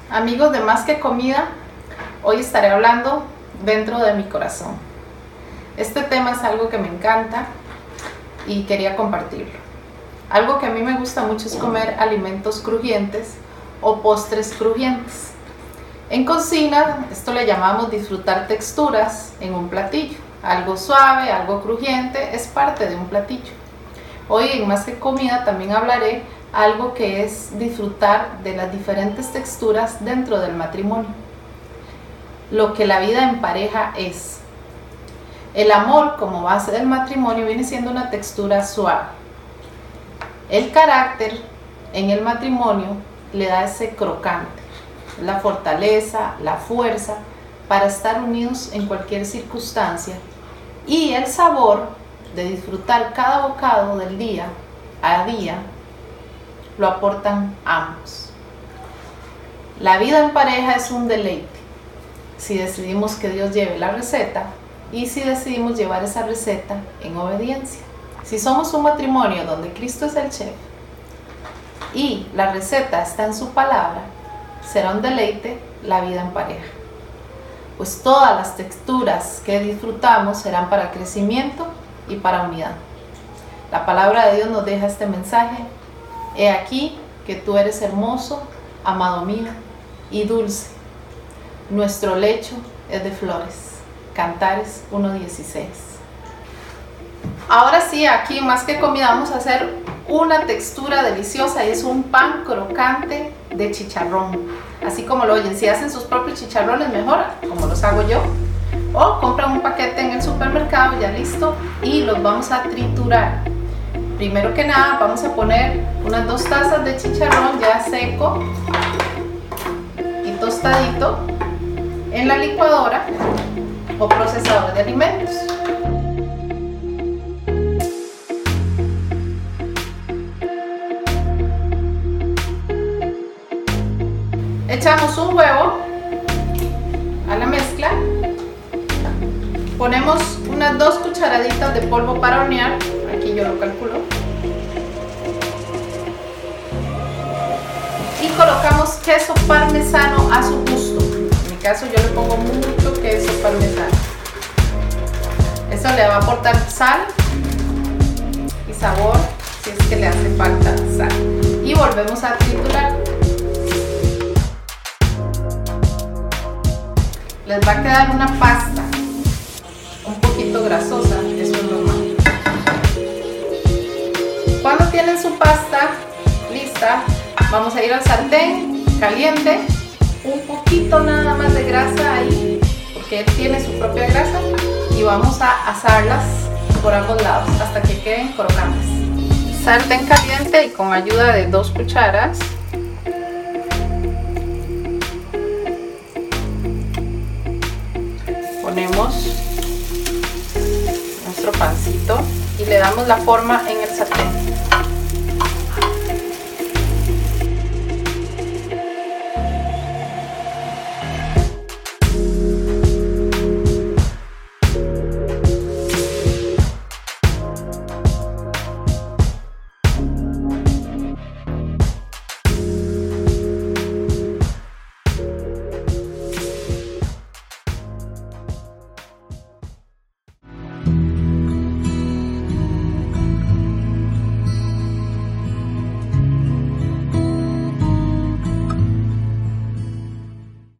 Amigos de Más que Comida, hoy estaré hablando dentro de mi corazón. Este tema es algo que me encanta y quería compartirlo. Algo que a mí me gusta mucho es comer alimentos crujientes o postres crujientes. En cocina, esto le llamamos disfrutar texturas en un platillo. Algo suave, algo crujiente, es parte de un platillo. Hoy en Más que Comida también hablaré algo que es disfrutar de las diferentes texturas dentro del matrimonio. Lo que la vida en pareja es. El amor como base del matrimonio viene siendo una textura suave. El carácter en el matrimonio le da ese crocante, la fortaleza, la fuerza para estar unidos en cualquier circunstancia, y el sabor de disfrutar cada bocado del día a día lo aportan ambos. La vida en pareja es un deleite si decidimos que Dios lleve la receta y si decidimos llevar esa receta en obediencia. Si somos un matrimonio donde Cristo es el chef y la receta está en su palabra, será un deleite la vida en pareja, pues todas las texturas que disfrutamos serán para crecimiento y para unidad. La palabra de Dios nos deja este mensaje: he aquí que tú eres hermoso, amado mío, y dulce. Nuestro lecho es de flores. Cantares 1:16. Ahora sí, aquí Más que Comida vamos a hacer una textura deliciosa y es un pan crocante de chicharrón. Así como lo oyen, si hacen sus propios chicharrones mejor, como los hago yo, o compran un paquete en el supermercado ya listo y los vamos a triturar. Primero que nada vamos a poner unas 2 tazas de chicharrón ya seco y tostadito en la licuadora o procesador de alimentos. Echamos un huevo a la mezcla, ponemos unas 2 cucharaditas de polvo para hornear, aquí yo lo calculo, y colocamos queso parmesano a su gusto. En mi caso yo le pongo mucho queso parmesano. Eso le va a aportar sal y sabor si es que le hace falta sal. Y volvemos a triturar. Les va a quedar una pasta un poquito grasosa, eso es normal. Cuando tienen su pasta lista, vamos a ir al sartén caliente, un poquito nada más de grasa ahí, porque él tiene su propia grasa, y vamos a asarlas por ambos lados hasta que queden crocantes. Sartén caliente y con ayuda de 2 cucharas ponemos nuestro pancito y le damos la forma en el sartén.